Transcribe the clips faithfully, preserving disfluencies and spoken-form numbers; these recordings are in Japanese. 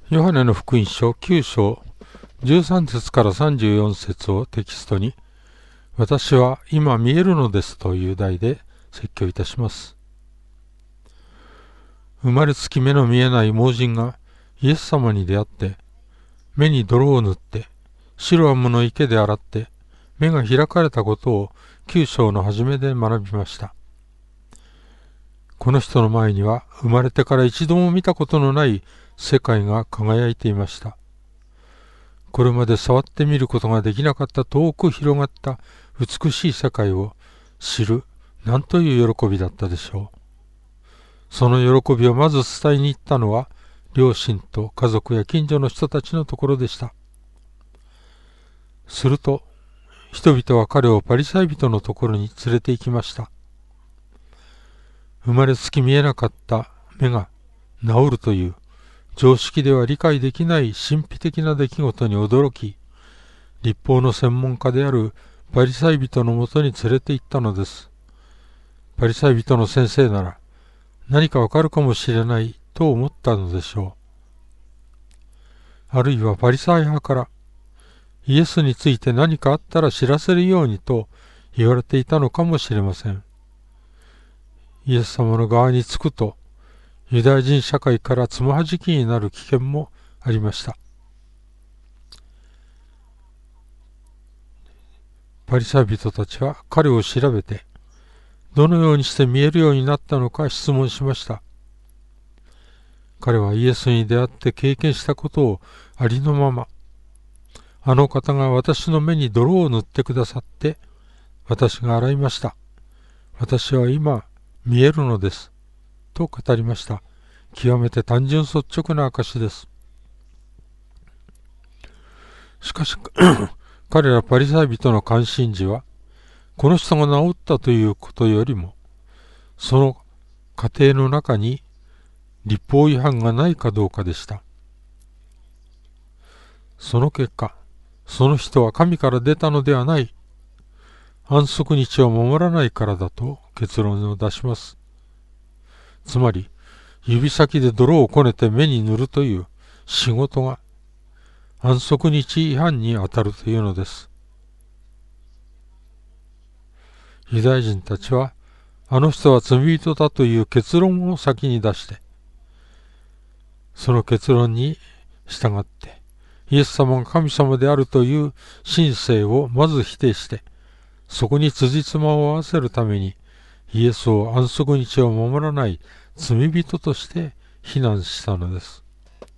ヨハネの福音書きゅう章じゅうさん節からさんじゅうよん節をテキストに、私は今見えるのですという題で説教いたします。生まれつき目の見えない盲人がイエス様に出会って、目に泥を塗って、シロアムの池で洗って、目が開かれたことをきゅう章の初めで学びました。この人の前には生まれてから一度も見たことのない世界が輝いていました。これまで触ってみることができなかった遠く広がった美しい世界を知る、なんという喜びだったでしょう。その喜びをまず伝えに行ったのは、両親と家族や近所の人たちのところでした。すると、人々は彼をパリサイ人のところに連れて行きました。生まれつき見えなかった目が治るという常識では理解できない神秘的な出来事に驚き、律法の専門家であるパリサイ人のもとに連れて行ったのです。パリサイ人の先生なら何かわかるかもしれないと思ったのでしょう。あるいはパリサイ派からイエスについて何かあったら知らせるようにと言われていたのかもしれません。イエス様の側につくと、ユダヤ人社会からつまはじきになる危険もありました。パリサイ人たちは彼を調べて、どのようにして見えるようになったのか質問しました。彼はイエスに出会って経験したことをありのまま、あの方が私の目に泥を塗ってくださって、私が洗いました。私は今見えるのです。と語りました。極めて単純率直な証です。しかし、彼らパリサイ人の関心事は、この人が治ったということよりも、その過程の中に律法違反がないかどうかでした。その結果、その人は神から出たのではない、安息日を守らないからだと結論を出します。つまり、指先で泥をこねて目に塗るという仕事が安息日違反に当たるというのです。ユダヤ人たちは、あの人は罪人だという結論を先に出して、その結論に従って、イエス様が神様であるという神性をまず否定して、そこに辻褄を合わせるために、イエスを安息日を守らない罪人として非難したのです。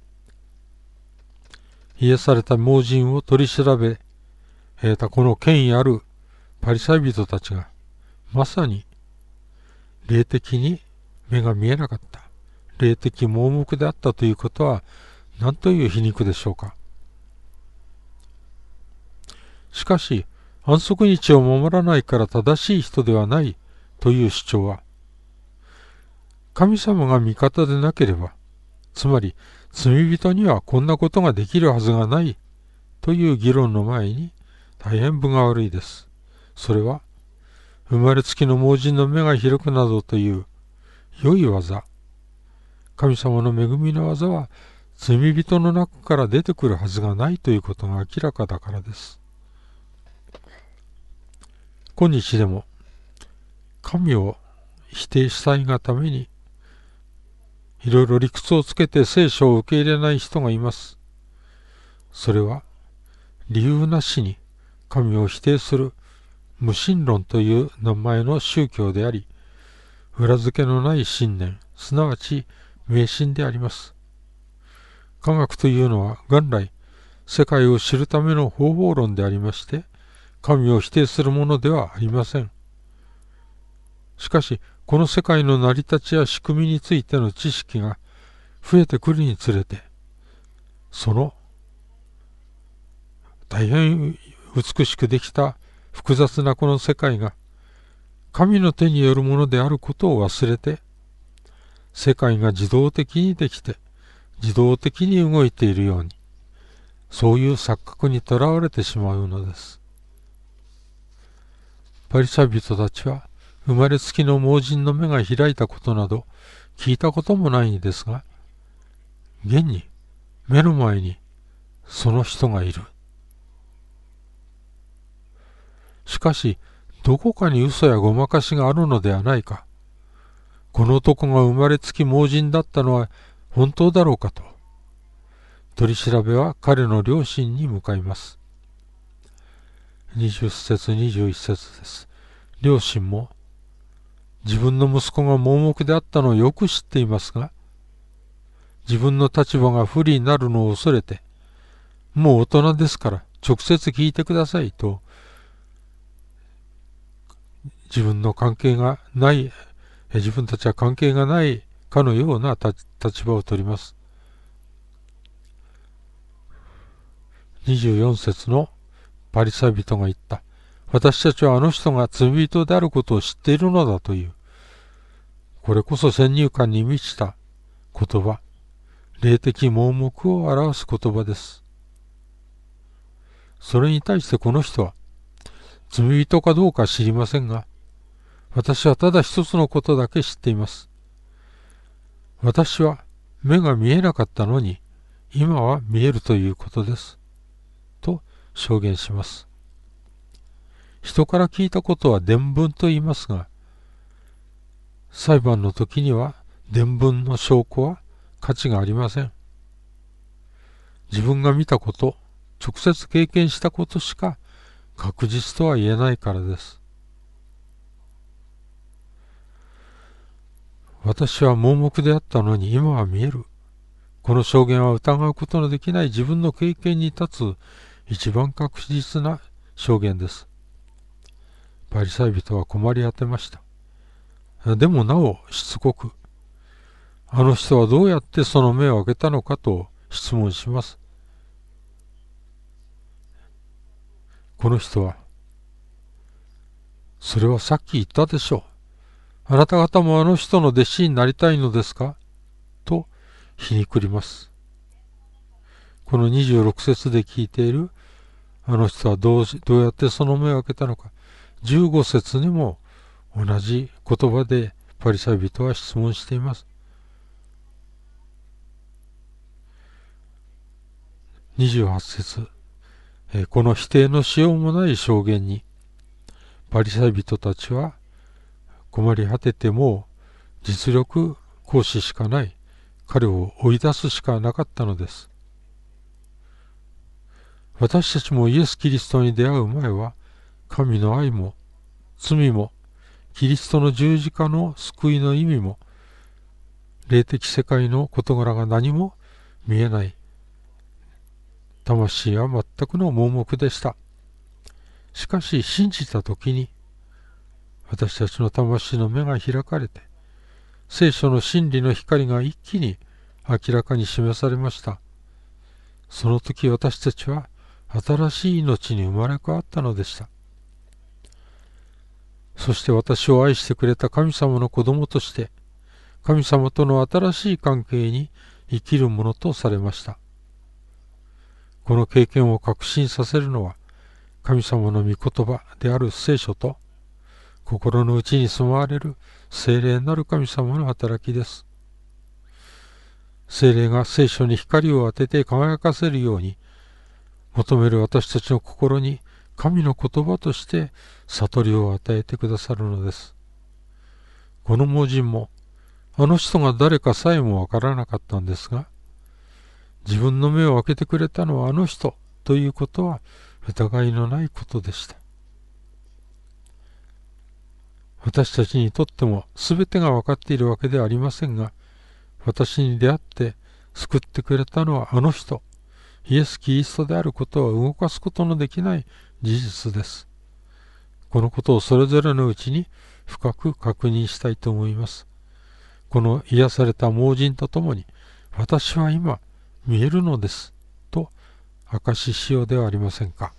癒された盲人を取り調べたこの権威あるパリサイ人たちが、まさに霊的に目が見えなかった、霊的盲目であったということは、何という皮肉でしょうか。しかし、安息日を守らないから正しい人ではないという主張は、神様が味方でなければ、つまり罪人にはこんなことができるはずがないという議論の前に大変分が悪いです。それは、生まれつきの盲人の目が開くなどという良い技、神様の恵みの技は罪人の中から出てくるはずがないということが明らかだからです。今日でも神を否定したいがためにいろいろ理屈をつけて聖書を受け入れない人がいます。それは理由なしに神を否定する無神論という名前の宗教であり、裏付けのない信念、すなわち迷信であります。科学というのは元来世界を知るための方法論でありまして、神を否定するものではありません。しかし、この世界の成り立ちや仕組みについての知識が増えてくるにつれて、その大変美しくできた複雑なこの世界が神の手によるものであることを忘れて、世界が自動的にできて自動的に動いているように、そういう錯覚にとらわれてしまうのです。パリサイ人たちは生まれつきの盲人の目が開いたことなど聞いたこともないんですが、現に目の前にその人がいる。しかし、どこかに嘘やごまかしがあるのではないか。この男が生まれつき盲人だったのは本当だろうかと。取り調べは彼の両親に向かいます。にじゅっ節にじゅういち節です。両親も自分の息子が盲目であったのをよく知っていますが、自分の立場が不利になるのを恐れて、もう大人ですから直接聞いてくださいと、自分の関係がない、自分たちは関係がないかのような立場を取ります。にじゅうよん節のパリサイ人が言った。私たちはあの人が罪人であることを知っているのだという。これこそ先入観に満ちた言葉、霊的盲目を表す言葉です。それに対してこの人は、罪人かどうか知りませんが、私はただ一つのことだけ知っています。私は目が見えなかったのに、今は見えるということです。と証言します。人から聞いたことは伝聞と言いますが、裁判の時には伝聞の証拠は価値がありません。自分が見たこと、直接経験したことしか確実とは言えないからです。私は盲目であったのに今は見える。この証言は疑うことのできない自分の経験に立つ一番確実な証言です。パリサイ人は困り果てました。でもなおしつこく、あの人はどうやってその目を開けたのかと質問します。この人は、それはさっき言ったでしょう。あなた方もあの人の弟子になりたいのですかと皮肉ります。このにじゅうろく節で聞いているあの人はどうし、どうやってその目を開けたのか。じゅうご節にも同じ言葉でパリサイ人は質問しています。にじゅうはち節、この否定のしようもない証言にパリサイ人たちは困り果てても実力行使しかない、彼を追い出すしかなかったのです。私たちもイエス・キリストに出会う前は、神の愛も罪もキリストの十字架の救いの意味も霊的世界の事柄が何も見えない、魂は全くの盲目でした。しかし信じたときに私たちの魂の目が開かれて、聖書の真理の光が一気に明らかに示されました。その時私たちは新しい命に生まれ変わったのでした。そして私を愛してくれた神様の子供として、神様との新しい関係に生きるものとされました。この経験を確信させるのは、神様の御言葉である聖書と、心の内に住まわれる聖霊なる神様の働きです。聖霊が聖書に光を当てて輝かせるように、求める私たちの心に神の言葉として悟りを与えてくださるのです。この盲人も、あの人が誰かさえもわからなかったんですが、自分の目を開けてくれたのはあの人ということは疑いのないことでした。私たちにとっても全てが分かっているわけではありませんが、私に出会って救ってくれたのはあの人、イエス・キリストであることは動かすことのできない事実です。このことをそれぞれのうちに深く確認したいと思います。この癒された盲人とともに、私は今見えるのですと証ししようではありませんか。